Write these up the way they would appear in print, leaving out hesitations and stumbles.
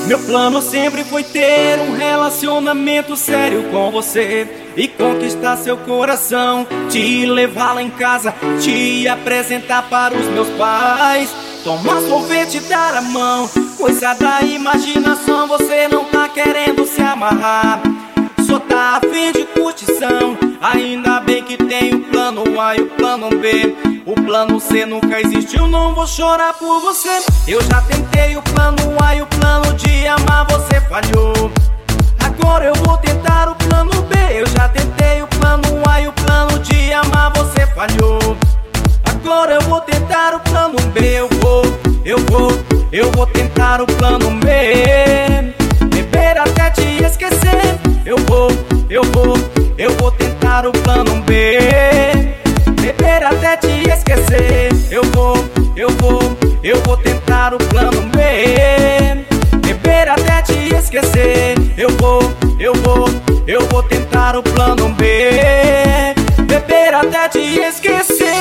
Meu plano sempre foi ter um relacionamento sério com você e conquistar seu coração, te levar lá em casa, te apresentar para os meus pais, tomar sorvete e dar a mão, coisa da imaginação. Você não tá querendo se amarrar, só tá a fim de curtição. Ainda bem que tem o plano A e o plano B, o plano C nunca existiu, não vou chorar por você. Eu já tentei o plano A e o plano de amar, você falhou. Agora eu vou tentar o plano B. Eu já tentei o plano A e o plano de amar, você falhou. Agora eu vou tentar o plano B. Eu vou tentar o plano B. Beber até te esquecer. Eu vou tentar o plano B. Beber até te esquecer. Eu vou tentar o plano B. Beber até te esquecer. Eu vou tentar o plano B. Beber até te esquecer.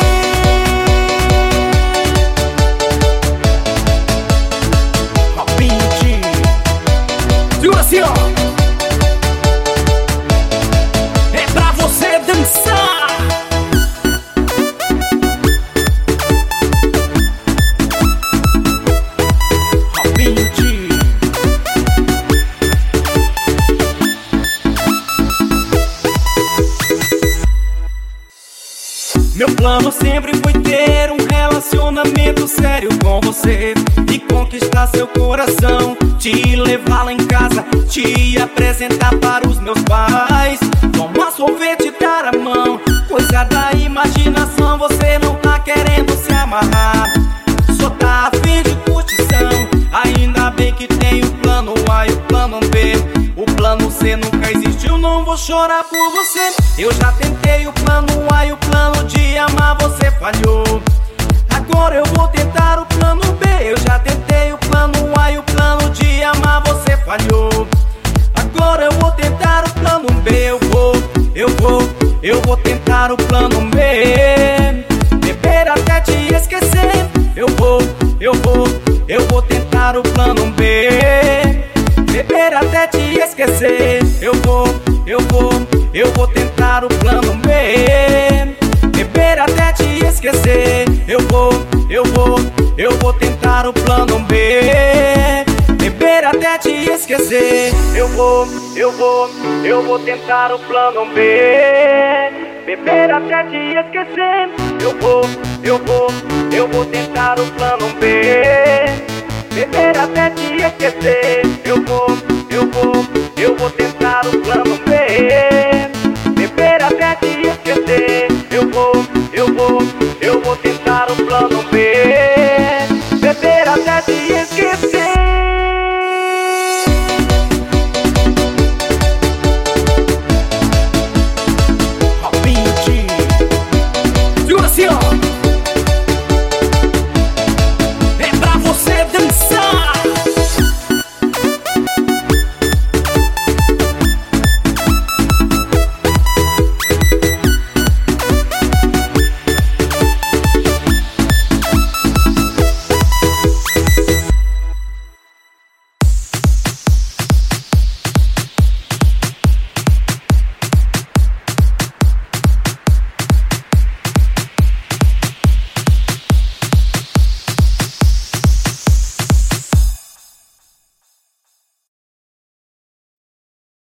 Segura assim, ó. É pra você dançar. Meu plano sempre foi ter um relacionamento sério com você e conquistar seu coração, te levar lá em casa, te apresentar para os meus pais, tomar sorvete e dar a mão, coisa da imaginação. Você não tá querendo se amarrar, só tá a fim de curtição. Ainda bem que tem o plano A e o plano B, o plano C nunca existiu, não vou chorar por você. Eu já tentei o plano A e o plano de amar, você falhou. Agora eu vou tentar o plano B. Eu já tentei o plano A e o plano de amar, você falhou. Agora eu vou tentar o plano B. Eu vou tentar o plano B. Beber até te esquecer. Eu vou tentar o plano B. Beber até te esquecer. Eu vou tentar o plano B. Beber até te esquecer. Eu vou tentar o plano B. Beber até te esquecer. Eu vou tentar o plano B. Beber até te esquecer. Eu vou tentar o plano B. Beber até te esquecer. Eu vou tentar o plano B. Beber até te esquecer. Eu vou tentar o plano B. Beber até te esquecer.